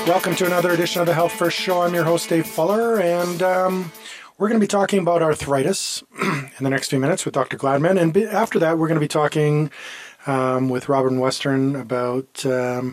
Welcome to another edition of the Health First Show. I'm your host, Dave Fuller, and we're going to be talking about arthritis in the next few minutes with Dr. Gladman. And after that, we're going to be talking with Robin Western about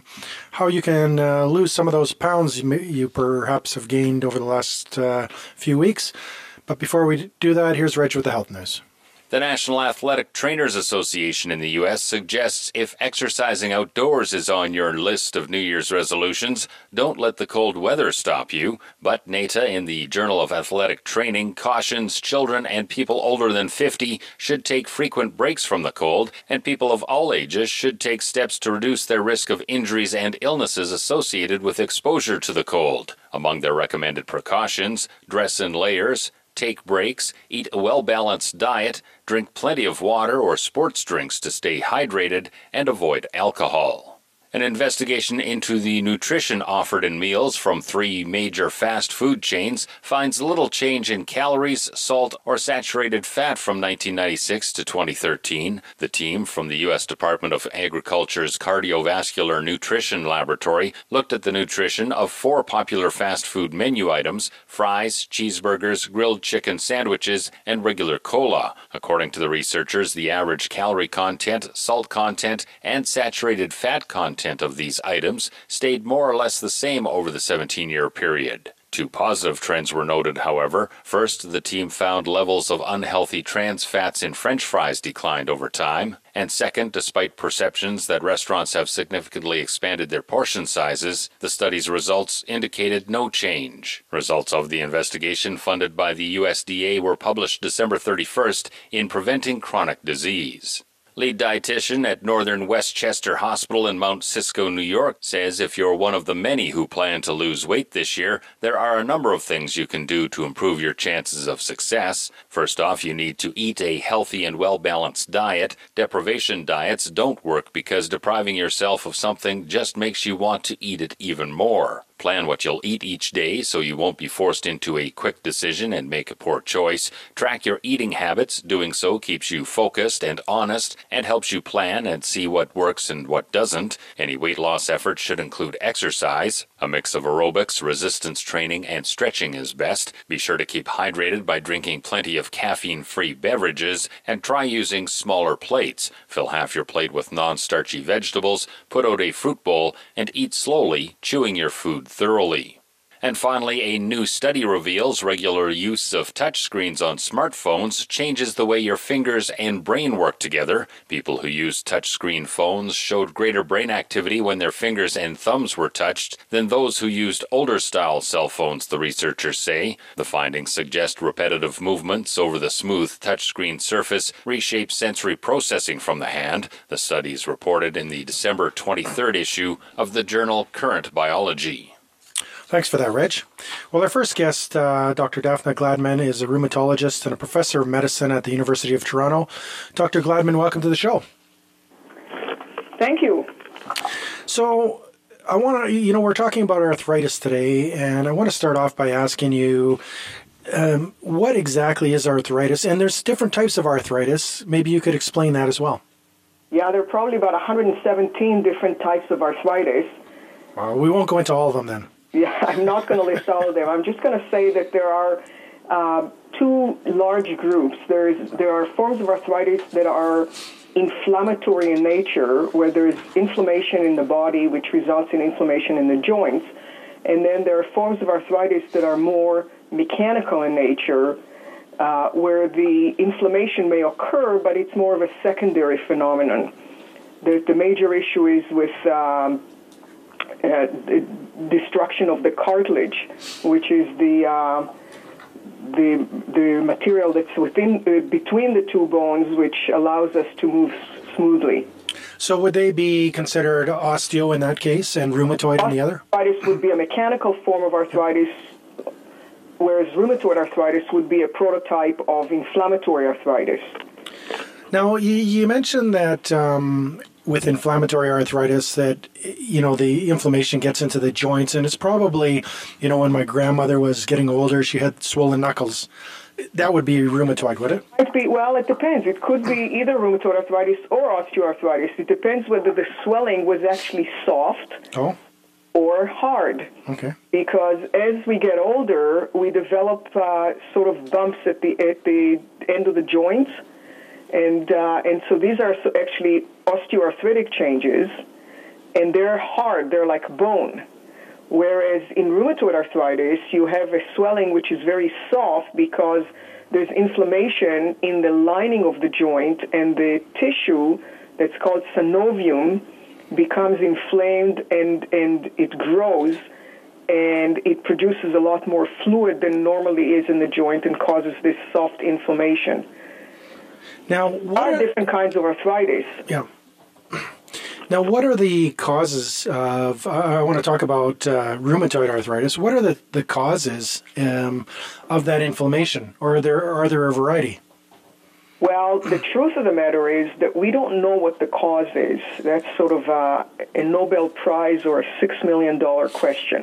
how you can lose some of those pounds you perhaps have gained over the last few weeks. But before we do that, here's Reg with the health news. The National Athletic Trainers Association in the U.S. suggests if exercising outdoors is on your list of New Year's resolutions, don't let the cold weather stop you. But NATA in the Journal of Athletic Training cautions children and people older than 50 should take frequent breaks from the cold, and people of all ages should take steps to reduce their risk of injuries and illnesses associated with exposure to the cold. Among their recommended precautions, dress in layers, take breaks, eat a well-balanced diet, drink plenty of water or sports drinks to stay hydrated, and avoid alcohol. An investigation into the nutrition offered in meals from 3 major fast food chains finds little change in calories, salt, or saturated fat from 1996 to 2013. The team from the U.S. Department of Agriculture's Cardiovascular Nutrition Laboratory looked at the nutrition of 4 popular fast food menu items: fries, cheeseburgers, grilled chicken sandwiches, and regular cola. According to the researchers, the average calorie content, salt content, and saturated fat content of these items stayed more or less the same over the 17-year period. 2 positive trends were noted, however. First, the team found levels of unhealthy trans fats in French fries declined over time. And second, despite perceptions that restaurants have significantly expanded their portion sizes, the study's results indicated no change. Results of the investigation funded by the USDA were published December 31st in Preventing Chronic Disease. Lead dietitian at Northern Westchester Hospital in Mount Cisco, New York, says if you're one of the many who plan to lose weight this year, there are a number of things you can do to improve your chances of success. First off, you need to eat a healthy and well-balanced diet. Deprivation diets don't work because depriving yourself of something just makes you want to eat it even more. Plan what you'll eat each day so you won't be forced into a quick decision and make a poor choice. Track your eating habits. Doing so keeps you focused and honest and helps you plan and see what works and what doesn't. Any weight loss effort should include exercise. A mix of aerobics, resistance training, and stretching is best. Be sure to keep hydrated by drinking plenty of caffeine-free beverages and try using smaller plates. Fill half your plate with non-starchy vegetables, put out a fruit bowl, and eat slowly, chewing your food thoroughly. And finally, a new study reveals regular use of touchscreens on smartphones changes the way your fingers and brain work together. People who used touchscreen phones showed greater brain activity when their fingers and thumbs were touched than those who used older-style cell phones, the researchers say. The findings suggest repetitive movements over the smooth touchscreen surface reshape sensory processing from the hand. The study is reported in the December 23rd issue of the journal Current Biology. Thanks for that, Reg. Well, our first guest, Dr. Daphna Gladman, is a rheumatologist and a professor of medicine at the University of Toronto. Dr. Gladman, welcome to the show. Thank you. So I want to, we're talking about arthritis today, and I want to start off by asking you, what exactly is arthritis? And there's different types of arthritis. Maybe you could explain that as well. Yeah, there are probably about 117 different types of arthritis. Well, we won't go into all of them then. Yeah, I'm not going to list all of them. I'm just going to say that there are 2 large groups. There are forms of arthritis that are inflammatory in nature, where there's inflammation in the body, which results in inflammation in the joints. And then there are forms of arthritis that are more mechanical in nature, where the inflammation may occur, but it's more of a secondary phenomenon. The major issue is with destruction of the cartilage, which is the material that's between the 2 bones, which allows us to move smoothly. So would they be considered osteo in that case and rheumatoid in the other? Arthritis would be a mechanical form of arthritis, whereas rheumatoid arthritis would be a prototype of inflammatory arthritis. Now, you mentioned that with inflammatory arthritis that, the inflammation gets into the joints, and it's probably, when my grandmother was getting older, she had swollen knuckles. That would be rheumatoid, would it? Well, it depends. It could be either rheumatoid arthritis or osteoarthritis. It depends whether the swelling was actually soft. Oh. or hard. Okay. Because as we get older, we develop sort of bumps at the end of the joints, and so these are actually osteoarthritic changes, and they're hard. They're like bone. Whereas in rheumatoid arthritis, you have a swelling which is very soft because there's inflammation in the lining of the joint, and the tissue that's called synovium becomes inflamed, and it grows, and it produces a lot more fluid than normally is in the joint and causes this soft inflammation. Now, There are different kinds of arthritis. Yeah. Now, what are the causes of, I want to talk about rheumatoid arthritis. What are the causes of that inflammation, or are there a variety? Well, the truth of the matter is that we don't know what the cause is. That's sort of a Nobel Prize or a $6 million question.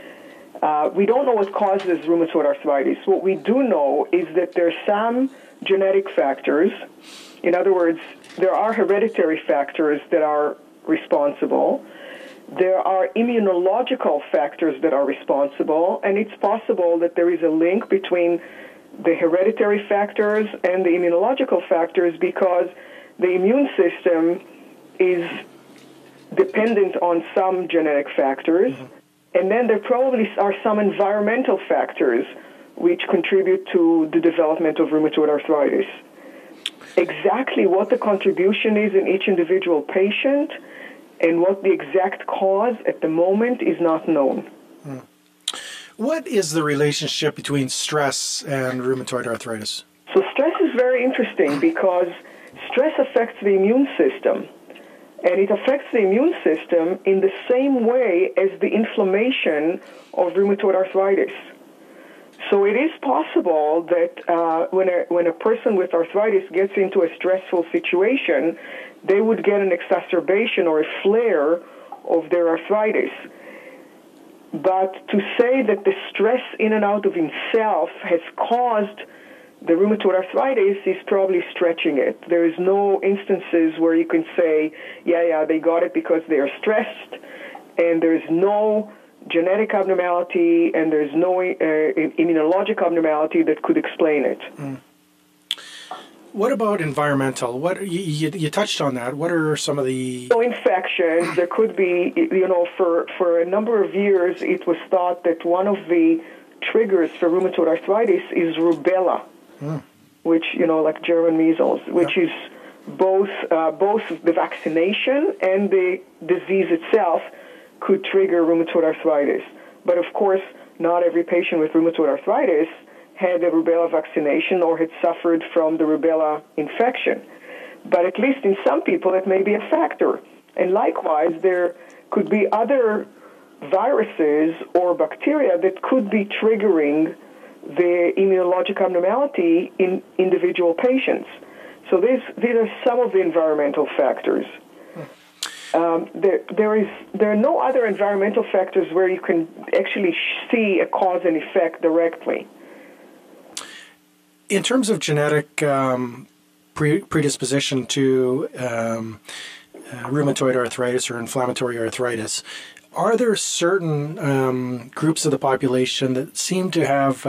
We don't know what causes rheumatoid arthritis. What we do know is that there are some genetic factors. In other words, there are hereditary factors that are responsible. There are immunological factors that are responsible, and it's possible that there is a link between the hereditary factors and the immunological factors, because the immune system is dependent on some genetic factors, and then there probably are some environmental factors which contribute to the development of rheumatoid arthritis. Exactly what the contribution is in each individual patient and what the exact cause at the moment is not known. What is the relationship between stress and rheumatoid arthritis? So stress is very interesting because stress affects the immune system, and it affects the immune system in the same way as the inflammation of rheumatoid arthritis. So it is possible that when a person with arthritis gets into a stressful situation, they would get an exacerbation or a flare of their arthritis. But to say that the stress in and out of itself has caused the rheumatoid arthritis is probably stretching it. There is no instances where you can say, yeah, they got it because they are stressed, and there's no genetic abnormality, and there's no immunologic abnormality that could explain it. What about environmental? What you touched on that. What are some of the... So infections, there could be, for a number of years, it was thought that one of the triggers for rheumatoid arthritis is rubella, which, like German measles, which is both the vaccination and the disease itself could trigger rheumatoid arthritis. But of course, not every patient with rheumatoid arthritis had a rubella vaccination or had suffered from the rubella infection. But at least in some people, it may be a factor. And likewise, there could be other viruses or bacteria that could be triggering the immunologic abnormality in individual patients. So these are some of the environmental factors. There are no other environmental factors where you can actually see a cause and effect directly. In terms of genetic predisposition to rheumatoid arthritis or inflammatory arthritis, are there certain groups of the population that seem to have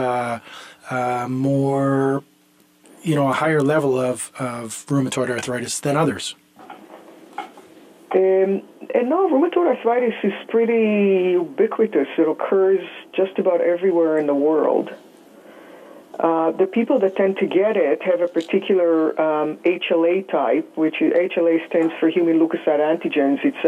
more, a higher level of rheumatoid arthritis than others? And no, rheumatoid arthritis is pretty ubiquitous. It occurs just about everywhere in the world. The people that tend to get it have a particular HLA type, which HLA stands for human leukocyte antigens. It's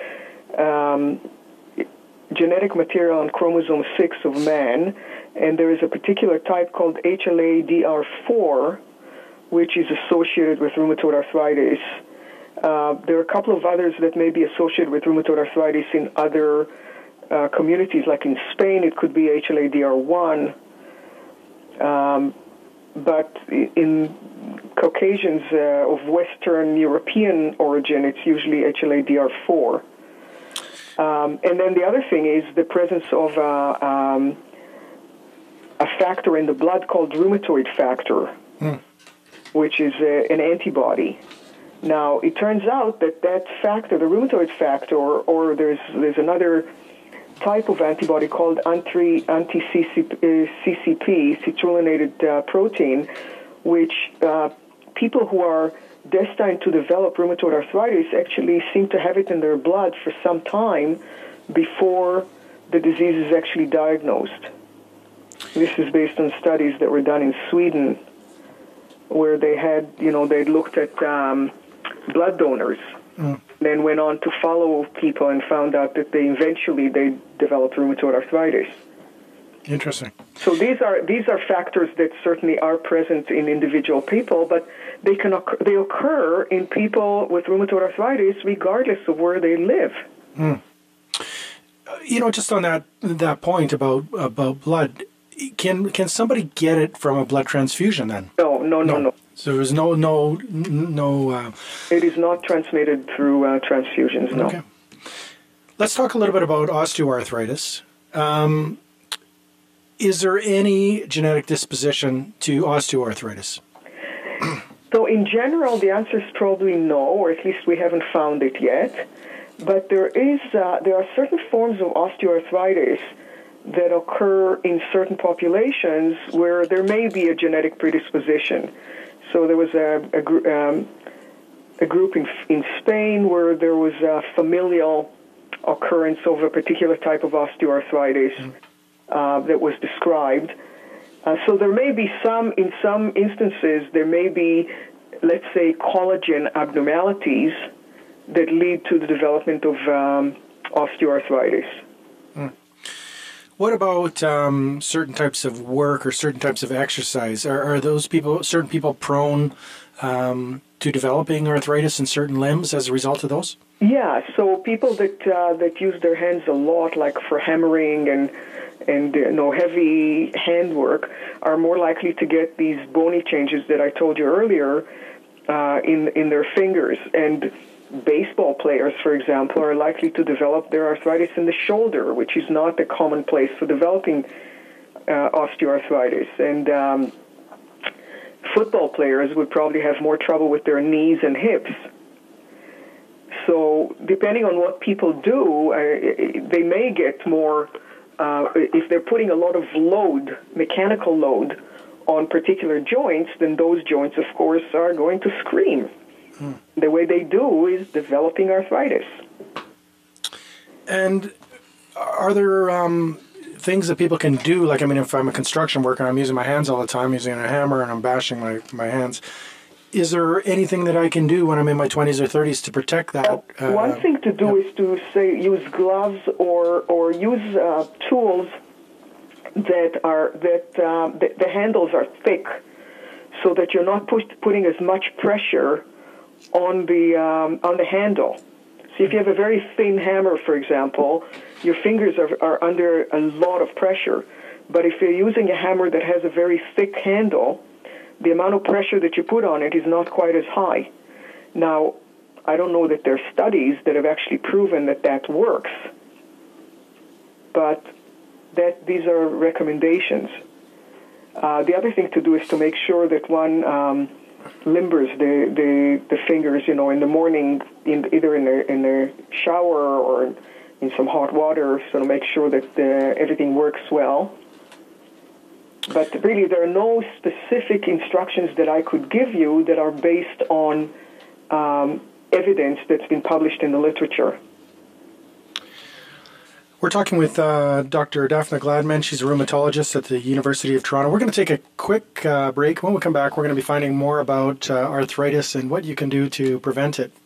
genetic material on chromosome 6 of man, and there is a particular type called HLA-DR4, which is associated with rheumatoid arthritis. There are a couple of others that may be associated with rheumatoid arthritis in other communities, like in Spain, it could be HLA-DR1. But in Caucasians of Western European origin, it's usually HLA-DR4. And then the other thing is the presence of a factor in the blood called rheumatoid factor, which is an antibody. Now, it turns out that factor, the rheumatoid factor, or there's another type of antibody called anti-CCP, citrullinated protein, which people who are destined to develop rheumatoid arthritis actually seem to have it in their blood for some time before the disease is actually diagnosed. This is based on studies that were done in Sweden, where they had, they looked at blood donors, then went on to follow people and found out that they developed rheumatoid arthritis. Interesting. So these are factors that certainly are present in individual people, but they occur in people with rheumatoid arthritis regardless of where they live. Just on that point about blood, can somebody get it from a blood transfusion then? No. So there's no. It is not transmitted through transfusions. No. Okay. Let's talk a little bit about osteoarthritis. Is there any genetic disposition to osteoarthritis? So in general, the answer is probably no, or at least we haven't found it yet. But there are certain forms of osteoarthritis that occur in certain populations where there may be a genetic predisposition. So there was a group in Spain where there was a familial occurrence of a particular type of osteoarthritis that was described. So there may be in some instances, there may be, let's say, collagen abnormalities that lead to the development of osteoarthritis. What about certain types of work or certain types of exercise? Are those certain people prone to developing arthritis in certain limbs as a result of those? Yeah, so people that use their hands a lot, like for hammering and heavy handwork, are more likely to get these bony changes that I told you earlier in their fingers. And baseball players, for example, are likely to develop their arthritis in the shoulder, which is not a common place for developing osteoarthritis. And football players would probably have more trouble with their knees and hips. So depending on what people do, they may get more, if they're putting a lot of load, mechanical load, on particular joints, then those joints, of course, are going to scream. The way they do is developing arthritis. And are there things that people can do? Like, if I'm a construction worker, I'm using my hands all the time, using a hammer, and I'm bashing my hands. Is there anything that I can do when I'm in my 20s or 30s to protect that? One thing to do is to, say, use gloves or use tools that the handles are thick, so that you're not putting as much pressure on the handle. So if you have a very thin hammer, for example, your fingers are under a lot of pressure. But if you're using a hammer that has a very thick handle, the amount of pressure that you put on it is not quite as high. Now, I don't know that there are studies that have actually proven that works, but these are recommendations. The other thing to do is to make sure that one limbers the fingers, in the morning, either in a shower or in some hot water, so to make sure that everything works well. But really, there are no specific instructions that I could give you that are based on evidence that's been published in the literature. We're talking with Dr. Daphna Gladman. She's a rheumatologist at the University of Toronto. We're going to take a quick break. When we come back, we're going to be finding more about arthritis and what you can do to prevent it.